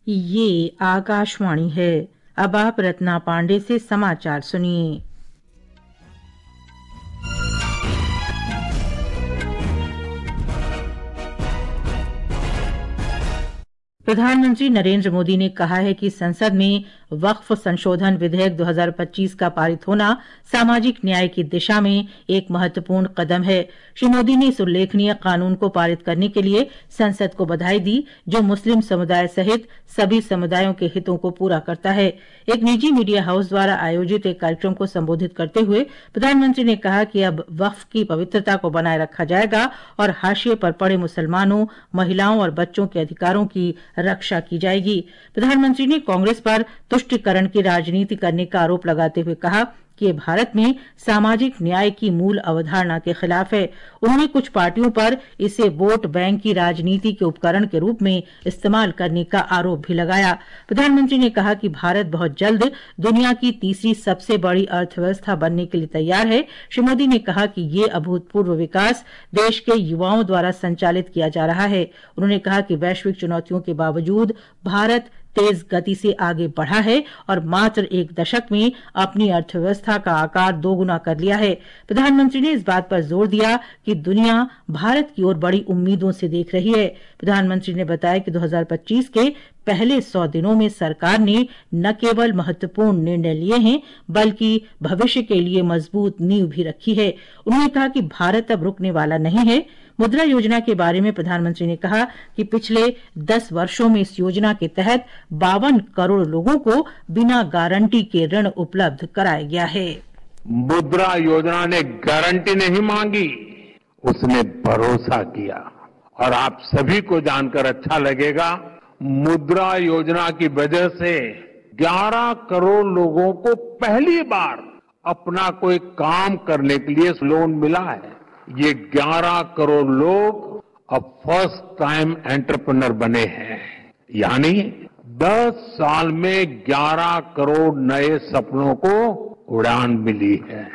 ये आकाशवाणी है। अब आप रत्ना पांडे से समाचार सुनिए। प्रधानमंत्री नरेंद्र मोदी ने कहा है कि संसद में वक्फ संशोधन विधेयक 2025 का पारित होना सामाजिक न्याय की दिशा में एक महत्वपूर्ण कदम है। श्री मोदी ने इस उल्लेखनीय कानून को पारित करने के लिए संसद को बधाई दी, जो मुस्लिम समुदाय सहित सभी समुदायों के हितों को पूरा करता है। एक निजी मीडिया हाउस द्वारा आयोजित एक कार्यक्रम को संबोधित करते हुए प्रधानमंत्री ने कहा कि अब वक्फ की पवित्रता को बनाए रखा जाएगा और हाशिए पर पड़े मुसलमानों, महिलाओं और बच्चों के अधिकारों की रक्षा की जाएगी। प्रधानमंत्री ने कांग्रेस पर तुष्टीकरण की राजनीति करने का आरोप लगाते हुए कहा कि भारत में सामाजिक न्याय की मूल अवधारणा के खिलाफ है। उन्होंने कुछ पार्टियों पर इसे वोट बैंक की राजनीति के उपकरण के रूप में इस्तेमाल करने का आरोप भी लगाया। प्रधानमंत्री ने कहा कि भारत बहुत जल्द दुनिया की तीसरी सबसे बड़ी अर्थव्यवस्था बनने के लिए तैयार है। श्री मोदी ने कहा कि ये अभूतपूर्व विकास देश के युवाओं द्वारा संचालित किया जा रहा है। उन्होंने कहा कि वैश्विक चुनौतियों के बावजूद भारत तेज गति से आगे बढ़ा है और मात्र एक दशक में अपनी अर्थव्यवस्था का आकार दोगुना कर लिया है। प्रधानमंत्री ने इस बात पर जोर दिया कि दुनिया भारत की ओर बड़ी उम्मीदों से देख रही है। प्रधानमंत्री ने बताया कि 2025 के पहले 100 दिनों में सरकार ने न केवल महत्वपूर्ण निर्णय लिए हैं, बल्कि भविष्य के लिए मजबूत नींव भी रखी है। उन्होंने कहा कि भारत अब रुकने वाला नहीं है। मुद्रा योजना के बारे में प्रधानमंत्री ने कहा कि पिछले 10 वर्षों में इस योजना के तहत 52 करोड़ लोगों को बिना गारंटी के ऋण उपलब्ध कराया गया है। मुद्रा योजना ने गारंटी नहीं मांगी, उसने भरोसा किया। और आप सभी को जानकर अच्छा लगेगा, मुद्रा योजना की वजह से 11 करोड़ लोगों को पहली बार अपना कोई काम करने के लिए लोन मिला है। ये 11 करोड़ लोग अब फर्स्ट टाइम एंटरप्रेन्योर बने हैं, यानी 10 साल में 11 करोड़ नए सपनों को उड़ान मिली है।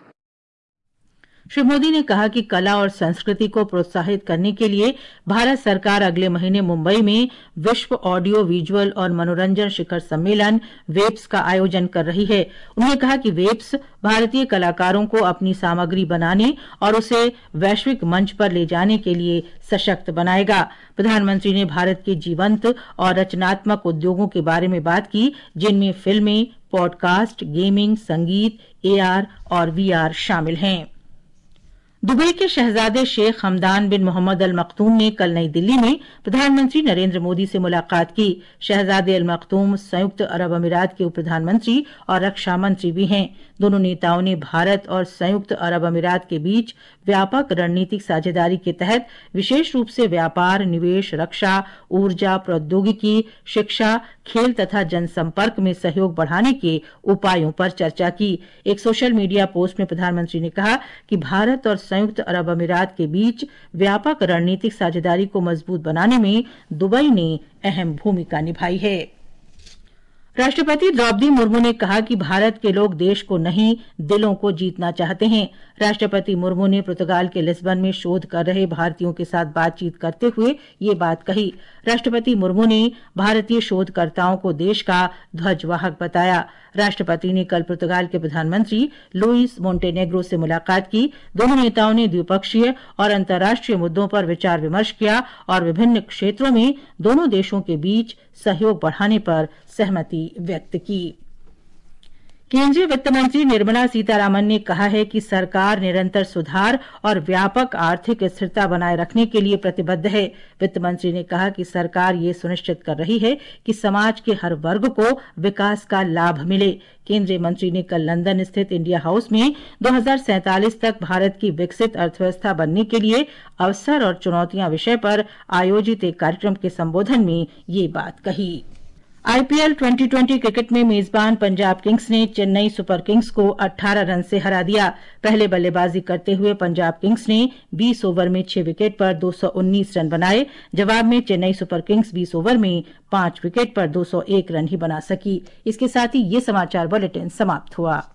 श्री मोदी ने कहा कि कला और संस्कृति को प्रोत्साहित करने के लिए भारत सरकार अगले महीने मुंबई में विश्व ऑडियो विजुअल और मनोरंजन शिखर सम्मेलन वेब्स का आयोजन कर रही है। उन्होंने कहा कि वेब्स भारतीय कलाकारों को अपनी सामग्री बनाने और उसे वैश्विक मंच पर ले जाने के लिए सशक्त बनाएगा। प्रधानमंत्री ने भारत के जीवंत और रचनात्मक उद्योगों के बारे में बात की, जिनमें फिल्में, पॉडकास्ट, गेमिंग, संगीत, एआर और वीआर शामिल हैं। दुबई के शहजादे शेख हमदान बिन मोहम्मद अल मखतूम ने कल नई दिल्ली में प्रधानमंत्री नरेंद्र मोदी से मुलाकात की। शहजादे अल मखतूम संयुक्त अरब अमीरात के उप प्रधानमंत्री और रक्षा मंत्री भी हैं। दोनों नेताओं ने भारत और संयुक्त अरब अमीरात के बीच व्यापक रणनीतिक साझेदारी के तहत विशेष रूप से व्यापार, निवेश, रक्षा, ऊर्जा, प्रौद्योगिकी, शिक्षा, खेल तथा जनसंपर्क में सहयोग बढ़ाने के उपायों पर चर्चा की। एक सोशल मीडिया पोस्ट में प्रधानमंत्री ने कहा कि भारत और संयुक्त अरब अमीरात के बीच व्यापक रणनीतिक साझेदारी को मजबूत बनाने में दुबई ने अहम भूमिका निभाई है। राष्ट्रपति द्रौपदी मुर्मू ने कहा कि भारत के लोग देश को नहीं, दिलों को जीतना चाहते हैं। राष्ट्रपति मुर्मू ने पुर्तगाल के लिस्बन में शोध कर रहे भारतीयों के साथ बातचीत करते हुए ये बात कही। राष्ट्रपति मुर्मू ने भारतीय शोधकर्ताओं को देश का ध्वजवाहक बताया। राष्ट्रपति ने कल पुर्तगाल के प्रधानमंत्री लुइस मोंटेनेग्रो से मुलाकात की। दोनों नेताओं ने द्विपक्षीय और अंतर्राष्ट्रीय मुद्दों पर विचार विमर्श किया और विभिन्न क्षेत्रों में दोनों देशों के बीच सहयोग बढ़ाने पर सहमति व्यक्त की। केंद्रीय वित्त मंत्री निर्मला सीतारामन ने कहा है कि सरकार निरंतर सुधार और व्यापक आर्थिक स्थिरता बनाए रखने के लिए प्रतिबद्ध है। वित्त मंत्री ने कहा कि सरकार ये सुनिश्चित कर रही है कि समाज के हर वर्ग को विकास का लाभ मिले। केंद्रीय मंत्री ने कल लंदन स्थित इंडिया हाउस में 2047 तक भारत की विकसित अर्थव्यवस्था बनने के लिए अवसर और चुनौतियां विषय पर आयोजित एक कार्यक्रम के संबोधन में ये बात कही। आईपीएल 2020 क्रिकेट में मेजबान पंजाब किंग्स ने चेन्नई सुपर किंग्स को 18 रन से हरा दिया। पहले बल्लेबाजी करते हुए पंजाब किंग्स ने 20 ओवर में 6 विकेट पर 219 रन बनाए। जवाब में चेन्नई सुपर किंग्स 20 ओवर में 5 विकेट पर 201 रन ही बना सकी। इसके साथ ही ये समाचार बुलेटिन समाप्त हुआ।